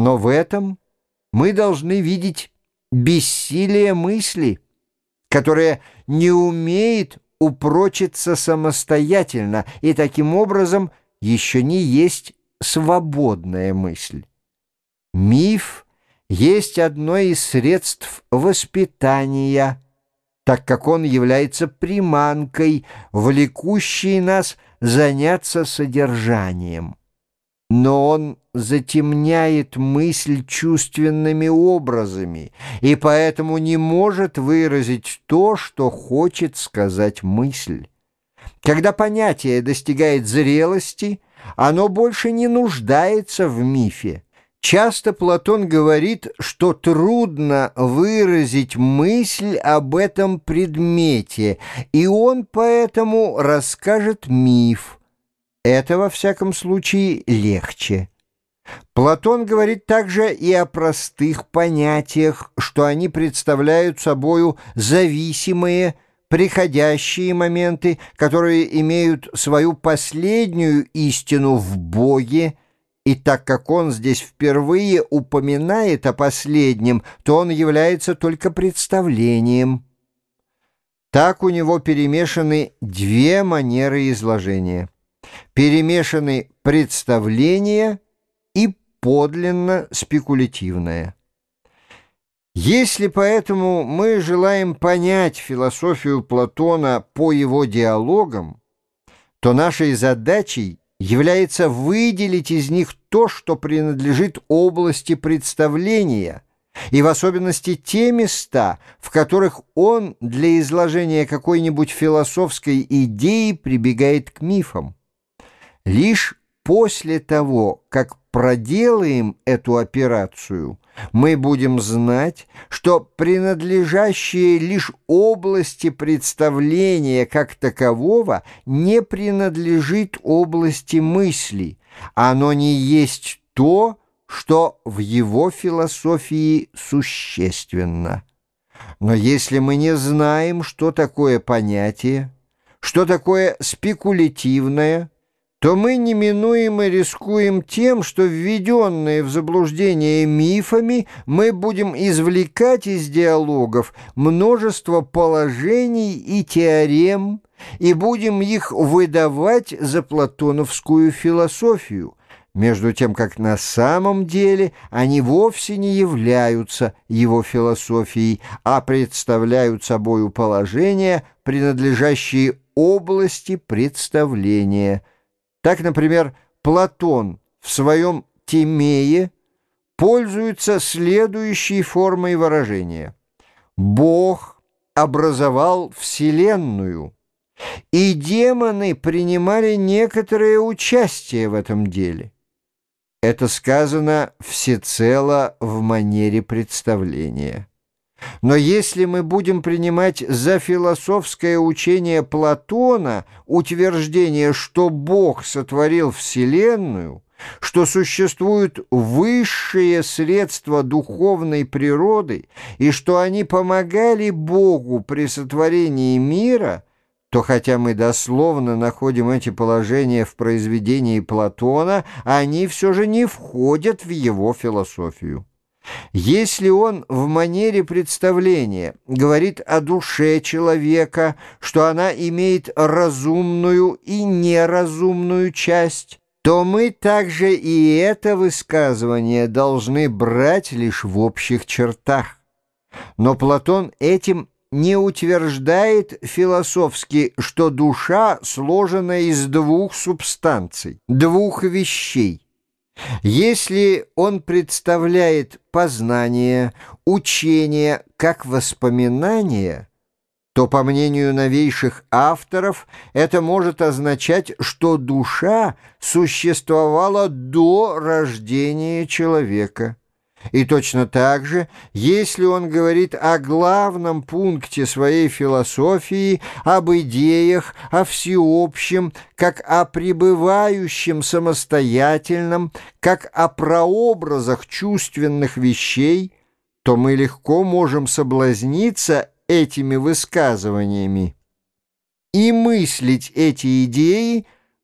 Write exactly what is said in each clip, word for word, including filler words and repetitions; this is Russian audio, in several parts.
Но в этом мы должны видеть бессилие мысли, которая не умеет упрочиться самостоятельно и таким образом еще не есть свободная мысль. Миф есть одно из средств воспитания, так как он является приманкой, влекущей нас заняться содержанием. Но он затемняет мысль чувственными образами и поэтому не может выразить то, что хочет сказать мысль. Когда понятие достигает зрелости, оно больше не нуждается в мифе. Часто Платон говорит, что трудно выразить мысль об этом предмете, и он поэтому расскажет миф. Это, во всяком случае, легче. Платон говорит также и о простых понятиях, что они представляют собою зависимые, приходящие моменты, которые имеют свою последнюю истину в Боге, и так как он здесь впервые упоминает о последнем, то он является только представлением. Так у него перемешаны две манеры изложения. Перемешаны представление и подлинно спекулятивное. Если поэтому мы желаем понять философию Платона по его диалогам, то нашей задачей является выделить из них то, что принадлежит области представления, и в особенности те места, в которых он для изложения какой-нибудь философской идеи прибегает к мифам. Лишь после того, как проделаем эту операцию, мы будем знать, что принадлежащие лишь области представления как такового не принадлежит области мысли, оно не есть то, что в его философии существенно. Но если мы не знаем, что такое понятие, что такое спекулятивное, то мы неминуемо рискуем тем, что, введенные в заблуждение мифами, мы будем извлекать из диалогов множество положений и теорем и будем их выдавать за платоновскую философию, между тем как на самом деле они вовсе не являются его философией, а представляют собою положения, принадлежащие области представления. Так, например, Платон в своем «Тимее» пользуется следующей формой выражения: «Бог образовал Вселенную, и демоны принимали некоторое участие в этом деле». Это сказано всецело в манере представления. Но если мы будем принимать за философское учение Платона утверждение, что Бог сотворил Вселенную, что существуют высшие средства духовной природы и что они помогали Богу при сотворении мира, то хотя мы дословно находим эти положения в произведении Платона, они все же не входят в его философию. Если он в манере представления говорит о душе человека, что она имеет разумную и неразумную часть, то мы также и это высказывание должны брать лишь в общих чертах. Но Платон этим не утверждает философски, что душа сложена из двух субстанций, двух вещей. Если он представляет познание, учение как воспоминание, то, по мнению новейших авторов, это может означать, что душа существовала до рождения человека. И точно так же, если он говорит о главном пункте своей философии, об идеях, о всеобщем, как о пребывающем самостоятельном, как о прообразах чувственных вещей, то мы легко можем соблазниться этими высказываниями и мыслить эти идеи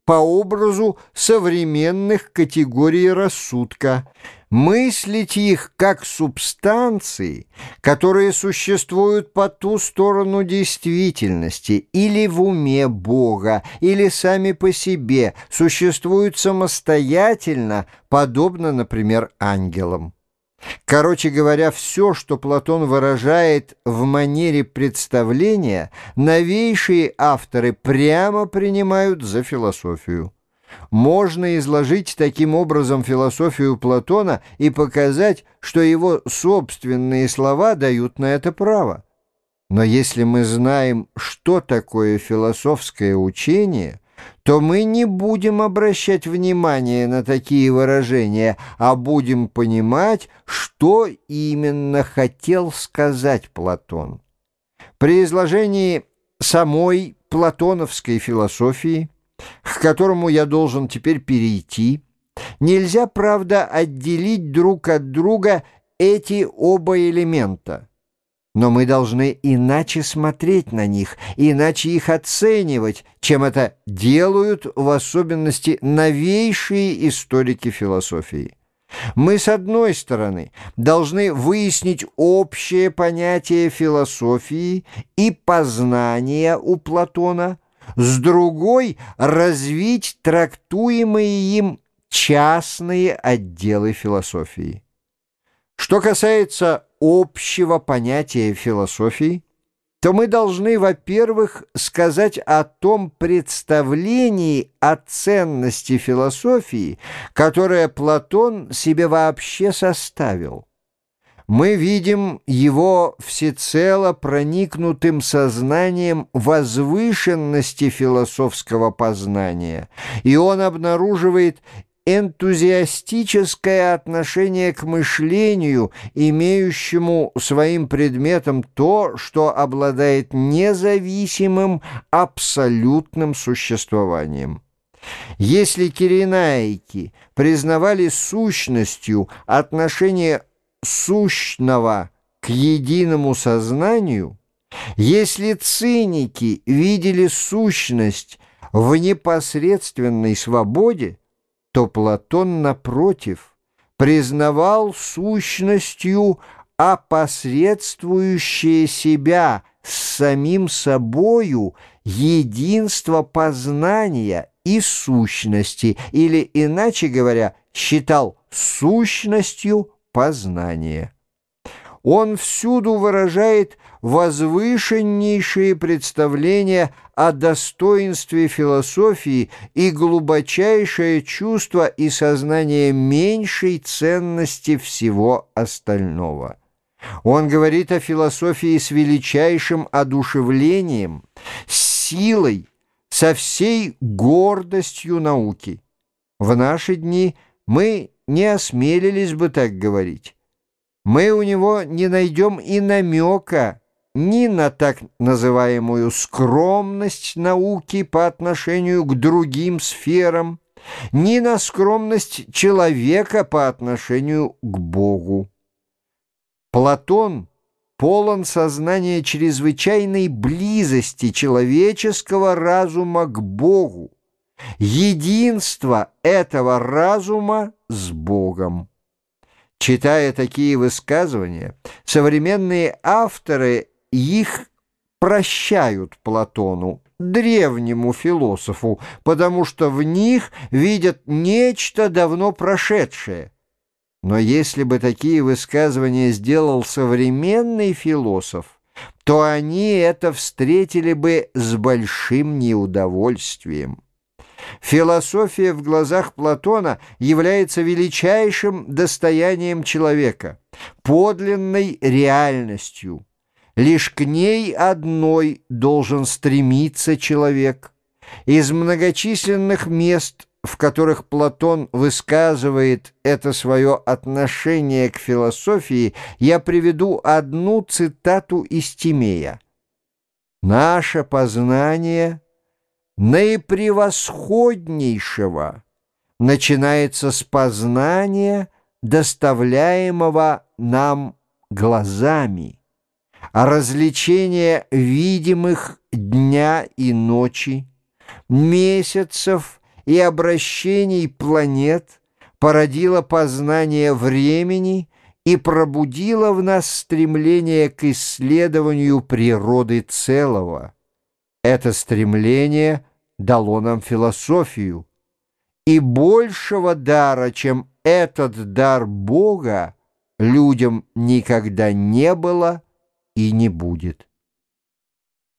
по образу современных категорий рассудка, мыслить их как субстанции, которые существуют по ту сторону действительности, или в уме Бога, или сами по себе, существуют самостоятельно, подобно, например, ангелам. Короче говоря, все, что Платон выражает в манере представления, новейшие авторы прямо принимают за философию. Можно изложить таким образом философию Платона и показать, что его собственные слова дают на это право. Но если мы знаем, что такое философское учение, то мы не будем обращать внимание на такие выражения, а будем понимать, что именно хотел сказать Платон. При изложении самой платоновской философии, к которому я должен теперь перейти, нельзя, правда, отделить друг от друга эти оба элемента. Но мы должны иначе смотреть на них, иначе их оценивать, чем это делают в особенности новейшие историки философии. Мы, с одной стороны, должны выяснить общее понятие философии и познания у Платона, с другой — развить трактуемые им частные отделы философии. Что касается общего понятия философии, то мы должны, во-первых, сказать о том представлении о ценности философии, которое Платон себе вообще составил. Мы видим его всецело проникнутым сознанием возвышенности философского познания, и он обнаруживает энтузиастическое отношение к мышлению, имеющему своим предметом то, что обладает независимым абсолютным существованием. Если киренаики признавали сущностью отношение сущного к единому сознанию, если циники видели сущность в непосредственной свободе, то Платон, напротив, признавал сущностью опосредствующее себя с самим собою единство познания и сущности, или, иначе говоря, считал сущностью познания. Он всюду выражает возвышеннейшие представления о достоинстве философии и глубочайшее чувство и сознание меньшей ценности всего остального. Он говорит о философии с величайшим одушевлением, с силой, со всей гордостью науки. В наши дни мы не осмелились бы так говорить. Мы у него не найдем и намека ни на так называемую скромность науки по отношению к другим сферам, ни на скромность человека по отношению к Богу. Платон полон сознания чрезвычайной близости человеческого разума к Богу, единства этого разума с Богом. Читая такие высказывания, современные авторы их прощают Платону, древнему философу, потому что в них видят нечто давно прошедшее. Но если бы такие высказывания сделал современный философ, то они это встретили бы с большим неудовольствием. Философия в глазах Платона является величайшим достоянием человека, подлинной реальностью. Лишь к ней одной должен стремиться человек. Из многочисленных мест, в которых Платон высказывает это свое отношение к философии, я приведу одну цитату из Тимея. «Наше познание наипревосходнейшего начинается с познания, доставляемого нам глазами, а развлечение видимых дня и ночи, месяцев и обращений планет породило познание времени и пробудило в нас стремление к исследованию природы целого. Это стремление дало нам философию, и большего дара, чем этот дар Бога, людям никогда не было и не будет.